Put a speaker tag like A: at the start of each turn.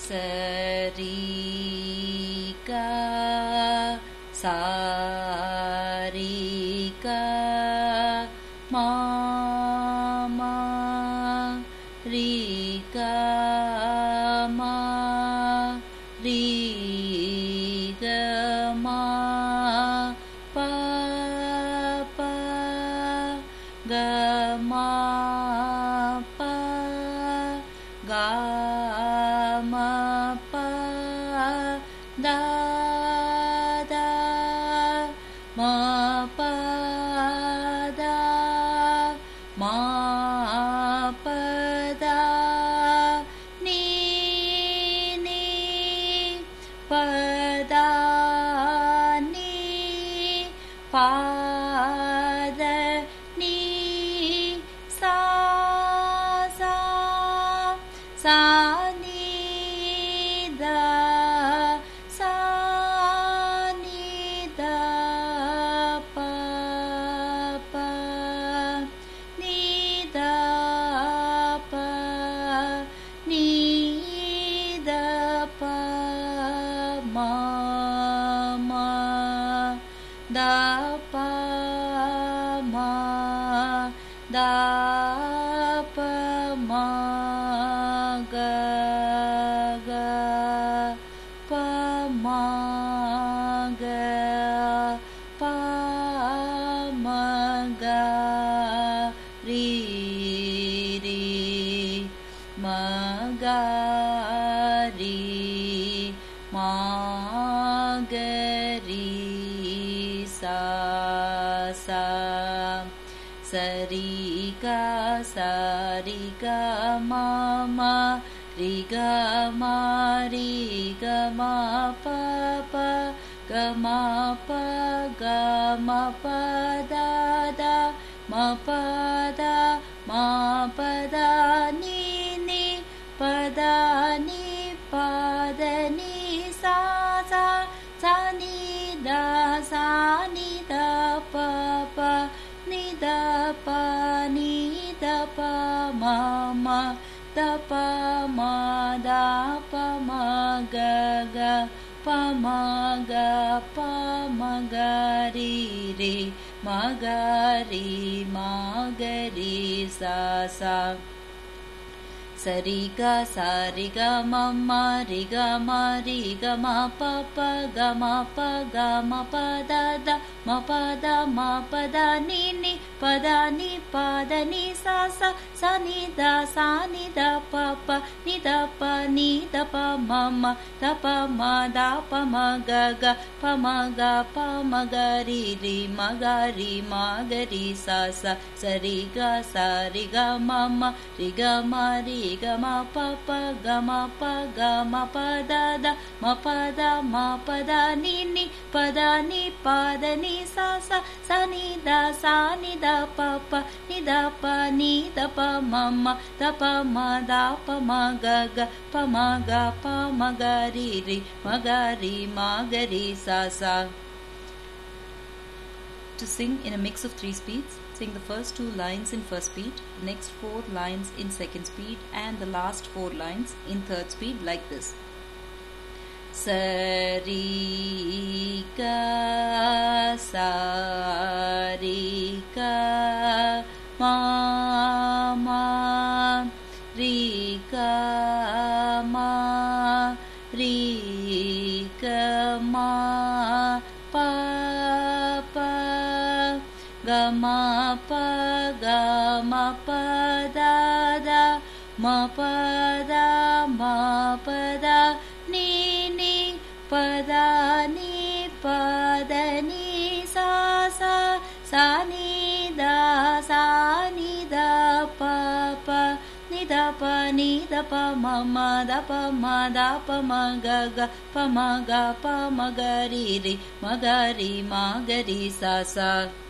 A: சரி க சாரி க மா மா ரி க மா ரி க மா ப ப க மா ப க மா ப த த மா ப த மா ப த நீ நீ ப த நீ ப த நீ சா சா சா நீ த சா நீ த ப ப நீ த ப நீ த ப மா மா த ப மா த ப மா க க ப மா க ப மா க ரி ரி ம க ரி மா க ரி சா சா சரி க சரி க மா மா ரி க மா ரி க மா ப ப க மா ப க மா ப த த மா ப த மா ப த நீ நீ ப த நீ ப த நீ சா சா சா நீ த சா நீ த ப ப நீ த ப நீ த ப மா மா த ப மா த ப மா க க ப மா க ப மா க ரி ரி ம க ரி மா க ரி சா சா சரி க சரி க ம ம ரி க ம ரி க ம ப ப க ம ப க ம ப த த ம ப த ம ப த நீ நீ ப த நீ ப த நீ சா சா சா நீ த சா நீ த ப ப நீ த ப நீ த ப ம ம த ப ம த ப ம க க ப ம க ப ம க ரி ரி ம க ரி ம க ரி சா சா சரி க சரி க ம ம ரி க ம ரி க ம ப ப க ம ப க ம ப த த ம ப த ம ப த நீ நீ ப த நீ ப த நீ சா சா சா நீ த சா நீ த ப ப நீ த ப நீ த ப ம ம த ப ம த ப ம க க ப ம க ப ம க ரி ரி ம க ரி ம க ரி sa sa. To sing in a mix of 3 speeds, sing the first 2 lines in first speed, the next 4 lines in second speed, and the last 4 lines in third speed like this. Sari ka sa ri ka ma ma ri ka ma ri ka ma pa pa ga ma pa ga ma pa da da ma pa da ma pa da ni ni pa da ni pa da ni sa sa sa ni da pa pa ni da pa ma ma da pa ma ga ga pa ma ga ri ri ma ga ri sa sa.